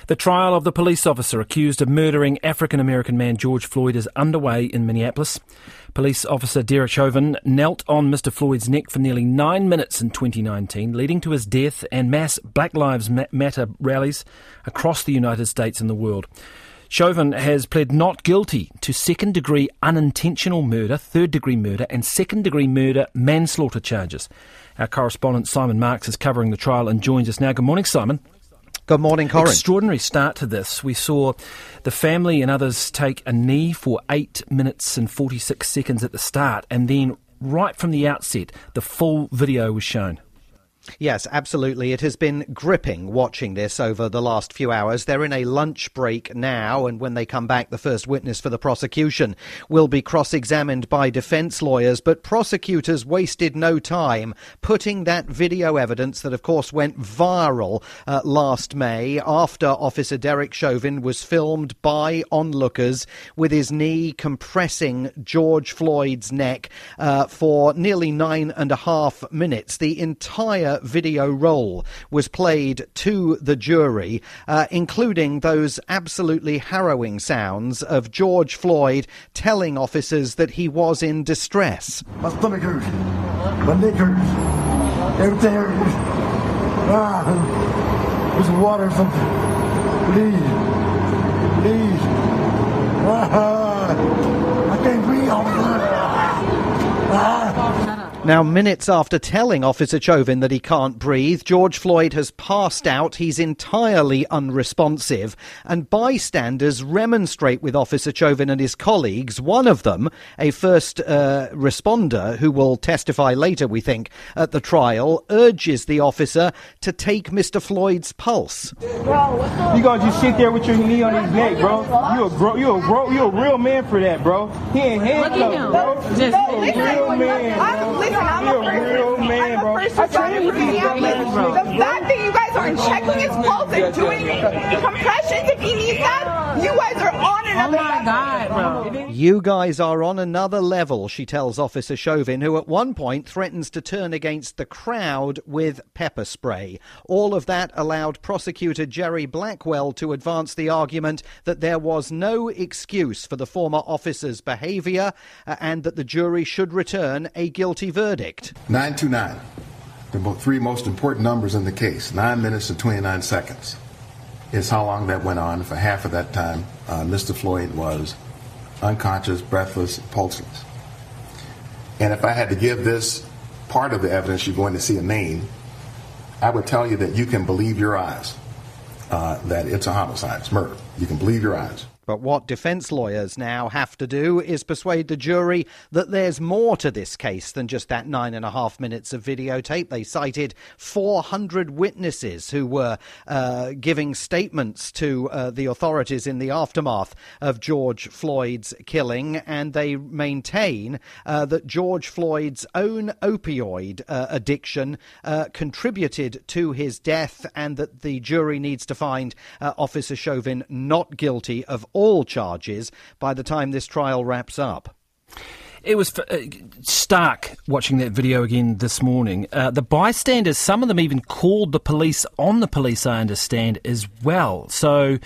The trial of the police officer accused of murdering African-American man George Floyd is underway in Minneapolis. Police officer Derek Chauvin knelt on Mr. Floyd's neck for nearly 9 minutes in 2019, leading to his death and mass Black Lives Matter rallies across the United States and the world. Chauvin has pled not guilty to second-degree unintentional murder, third-degree murder and second-degree murder manslaughter charges. Our correspondent Simon Marks is covering the trial and joins us now. Good morning, Simon. Good morning, Corin. Extraordinary start to this. We saw the family and others take a knee for 8 minutes and 46 seconds at the start, and then right from the outset, the full video was shown. Yes, absolutely. It has been gripping watching this over the last few hours. They're in a lunch break now, and when they come back, the first witness for the prosecution will be cross-examined by defence lawyers. But prosecutors wasted no time putting that video evidence that, of course, went viral last May after Officer Derek Chauvin was filmed by onlookers with his knee compressing George Floyd's neck for nearly 9.5 minutes. The entire video roll was played to the jury, including those absolutely harrowing sounds of George Floyd telling officers that he was in distress. My stomach hurts, my neck hurts, everything hurts. There's some water or something. Please. I can't breathe, officer. Now, minutes after telling Officer Chauvin that he can't breathe, George Floyd has passed out. He's entirely unresponsive, and bystanders remonstrate with Officer Chauvin and his colleagues. One of them, a first responder who will testify later, we think, at the trial, urges the officer to take Mr. Floyd's pulse. Bro, you gonna just sit there with your knee on his neck, bro? You a real man for that, bro. He ain't handcuffed, bro. You a real man, bro. I'm a real man, bro. The fact that you guys aren't checking his pulse and doing compressions if he needs that, you guys are on another level. Oh my God, bro. You guys are on another level, she tells Officer Chauvin, who at one point threatens to turn against the crowd with pepper spray. All of that allowed prosecutor Jerry Blackwell to advance the argument that there was no excuse for the former officer's behaviour and that the jury should return a guilty verdict. 929, the three most important numbers in the case, 9 minutes and 29 seconds, is how long that went on. For half of that time, Mr. Floyd was unconscious, breathless, pulseless. And if I had to give this part of the evidence, you're going to see a name, I would tell you that you can believe your eyes, that it's a homicide, it's murder. You can believe your eyes. But what defence lawyers now have to do is persuade the jury that there's more to this case than just that 9.5 minutes of videotape. They cited 400 witnesses who were giving statements to the authorities in the aftermath of George Floyd's killing, and they maintain that George Floyd's own opioid addiction contributed to his death, and that the jury needs to find Officer Chauvin not guilty of all charges by the time this trial wraps up. It was stark watching that video again this morning. The bystanders, some of them even called the police on the police, I understand, as well. So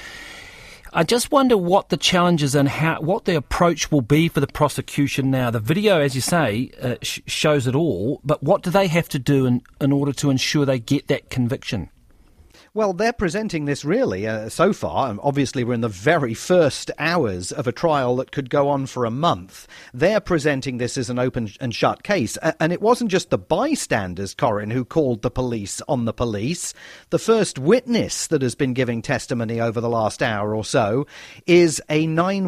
I just wonder what the challenges and what the approach will be for the prosecution now. The video, as you say, shows it all, but what do they have to do in order to ensure they get that conviction? Well, they're presenting this really so far. Obviously, we're in the very first hours of a trial that could go on for a month. They're presenting this as an open and shut case. And it wasn't just the bystanders, Corin, who called the police on the police. The first witness that has been giving testimony over the last hour or so is a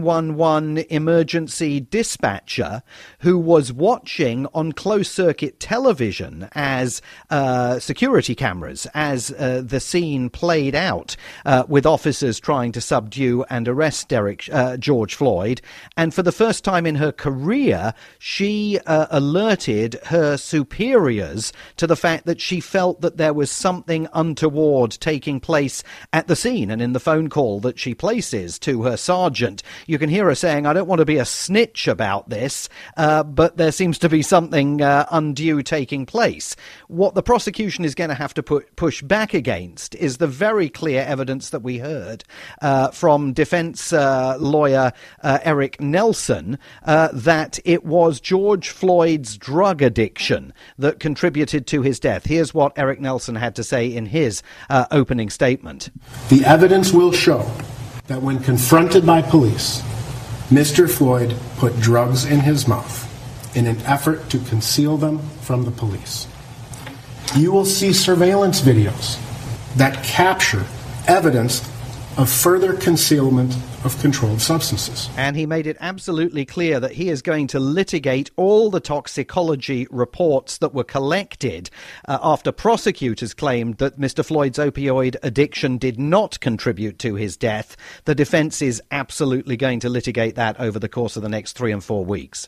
911 emergency dispatcher who was watching on closed-circuit television as security cameras, as the scene played out with officers trying to subdue and arrest George Floyd. And for the first time in her career, she alerted her superiors to the fact that she felt that there was something untoward taking place at the scene. And in the phone call that she places to her sergeant, you can hear her saying, "I don't want to be a snitch about this, but there seems to be something undue taking place." What the prosecution is going to have to push back against is the very clear evidence that we heard from defence lawyer Eric Nelson that it was George Floyd's drug addiction that contributed to his death. Here's what Eric Nelson had to say in his opening statement. The evidence will show that when confronted by police, Mr. Floyd put drugs in his mouth in an effort to conceal them from the police. You will see surveillance videos that capture evidence of further concealment of controlled substances. And he made it absolutely clear that he is going to litigate all the toxicology reports that were collected after prosecutors claimed that Mr. Floyd's opioid addiction did not contribute to his death. The defence is absolutely going to litigate that over the course of the next 3 and 4 weeks.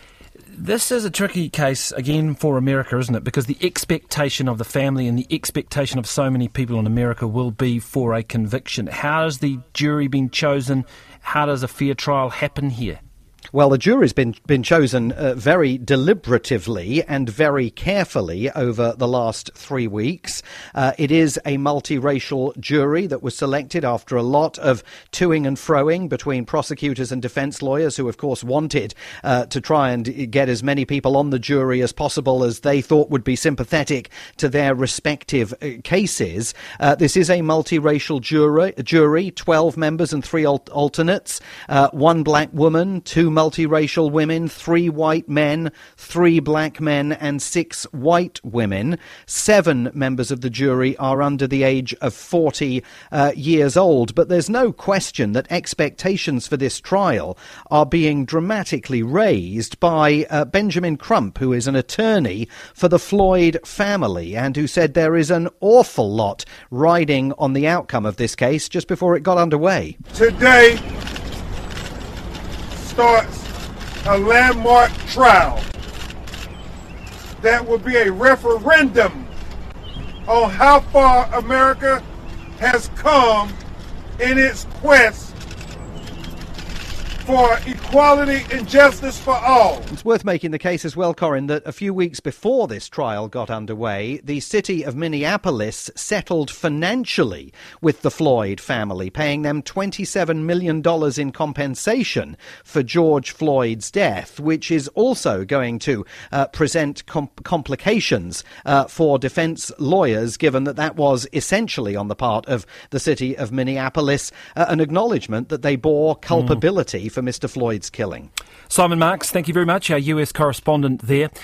This is a tricky case, again, for America, isn't it? Because the expectation of the family and the expectation of so many people in America will be for a conviction. How has the jury been chosen? How does a fair trial happen here? Well, the jury's been chosen very deliberatively and very carefully over the last 3 weeks. It is a multiracial jury that was selected after a lot of toing and froing between prosecutors and defence lawyers who, of course, wanted to try and get as many people on the jury as possible as they thought would be sympathetic to their respective cases. This is a multiracial jury, 12 members and 3 alternates, 1 black woman, 2 multiracial women, 3 white men, 3 black men and 6 white women. 7 members of the jury are under the age of 40 years old. But there's no question that expectations for this trial are being dramatically raised by Benjamin Crump, who is an attorney for the Floyd family and who said there is an awful lot riding on the outcome of this case just before it got underway. Today starts a landmark trial that will be a referendum on how far America has come in its quest for equality and justice for all. It's worth making the case as well, Corin, that a few weeks before this trial got underway, the city of Minneapolis settled financially with the Floyd family, paying them $27 million in compensation for George Floyd's death, which is also going to present complications for defense lawyers, given that that was essentially on the part of the city of Minneapolis, an acknowledgement that they bore culpability for Mr. Floyd's killing. Simon Marks, thank you very much, our US correspondent there.